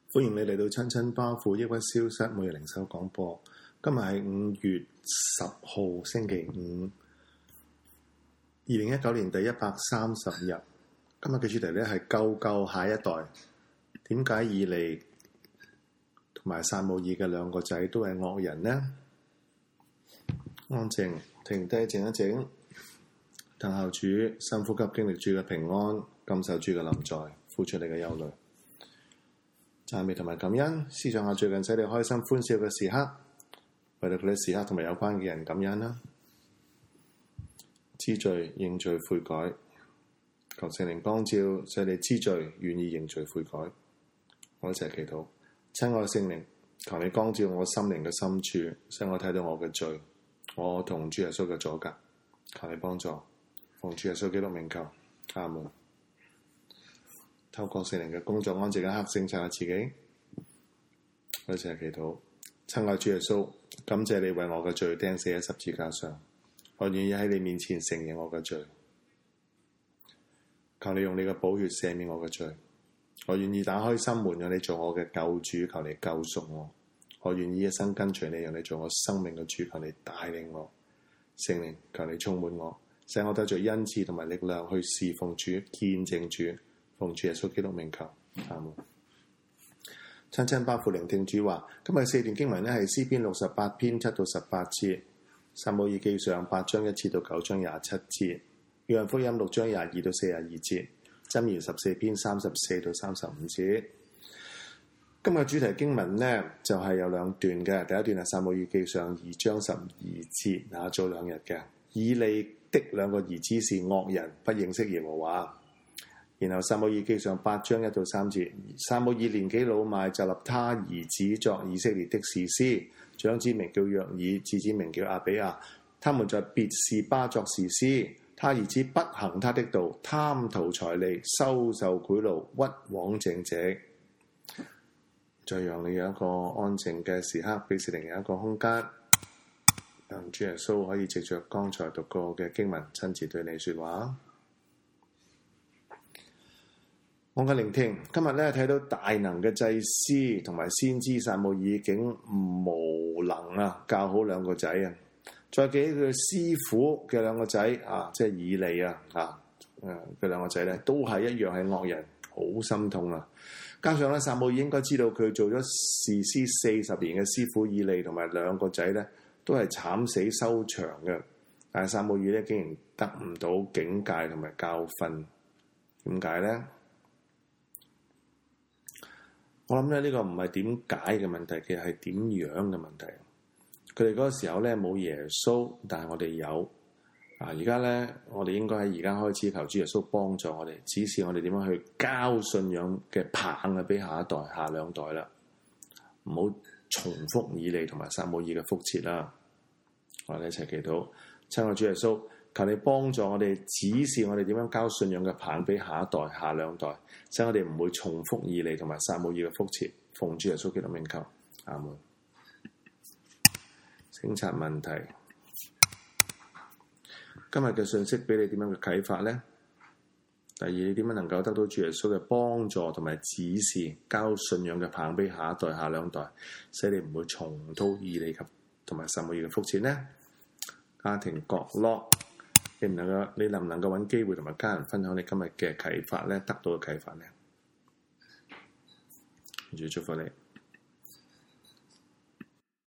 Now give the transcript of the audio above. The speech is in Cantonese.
歡迎你嚟到親親包袱抑鬱消失每日靈修廣播。今日係5月10號星期五，2019年第130日。今日嘅主題咧係救救下一代。點解以利同埋撒母耳嘅兩個仔都係惡人呢？安靜，停低，靜一靜，等候主，深呼吸，經歷主嘅平安，感受主嘅臨在，付出你嘅憂慮。讚美同埋感恩，思想下最近使你開心歡笑嘅時刻，為到佢啲時刻同埋有關嘅人感恩啦。知罪認罪悔改，求聖靈光照，使你知罪願意認罪悔改。我一齊祈禱，親愛聖靈，求你光照我心靈嘅深處，使我睇到我嘅罪，我同主耶穌嘅阻隔，求你幫助，奉主耶穌基督名求，阿門。透過聖靈嘅工作，安靜一刻省察下自己。我一齊祈禱，親愛主耶穌，感謝你為我嘅罪釘死喺十字架上，我願意喺你面前承認我嘅罪。求你用你嘅寶血赦免我嘅罪，我願意打開心門，讓你做我嘅救主，求你救贖我。我願意一生跟隨你，讓你做我生命嘅主，求你帶領我。聖靈，求你充滿我，使我得着恩賜同埋力量去侍奉主、見證主。奉主耶穌基督名求，阿門。親親包袱聆聽主話，今日4段經文咧係詩篇68篇7到18節，撒母耳記上8章1節到9章27節，約翰福音6章22到42節，箴言14篇34到35節。今日主題經文呢，就係有兩段嘅，第一段係撒母耳記上2章12節，早2日嘅。以利的兩個兒子是惡人，不認識耶和華。然後撒母耳記上8章1到3節，撒母耳年紀老邁，就立他兒子作以色列的士師，長子名叫約珥，次子名叫亞比亞。他們在別是巴作士師。他兒子不行他的道，貪圖財利，收受賄賂，屈枉正直。再讓你有一個安靜嘅時刻，俾聖靈有一個空間，讓主耶穌可以藉着剛才讀過嘅經文，親自對你說話。我嘅聆聽，今日咧睇到大能嘅祭司同埋先知撒母耳竟無能啊，教好兩個仔啊，再記佢師傅嘅兩個仔啊，即係以利啊，佢兩個仔咧都係一樣係惡人，好心痛啊！加上咧撒母耳應該知道佢做咗士師40年嘅師傅以利同埋兩個仔咧都係慘死收場嘅，但係撒母耳咧竟然得唔到警戒同埋教訓，點解咧？我諗咧呢個唔係點解嘅問題，其實係點樣嘅問題。佢哋嗰個時候咧冇耶穌，但係我哋有。而家咧我哋應該喺而家開始求主耶穌幫助我哋，指示我哋點樣去交信仰嘅棒啊，俾下一代、下兩代啦。唔好重複以利同埋撒母耳嘅覆轍啦。我哋一齊祈禱，親愛主耶穌，求你幫助我哋，指示我哋點樣交信仰嘅棒俾下一代、下兩代，使我哋唔會重複以利同埋撒母耳嘅覆轍。奉主耶穌基督名求，阿門。省察問題，今日嘅信息俾你點樣嘅啟發呢？第二，你點樣能夠得到主耶穌嘅幫助同埋指示，交信仰嘅棒俾下一代、下兩代，使你唔會重蹈以利及同埋撒母耳嘅覆轍呢？家庭角落，你能唔能夠揾機會同埋家人分享你今日嘅啟發呢？得到嘅啟發呢？主祝福你。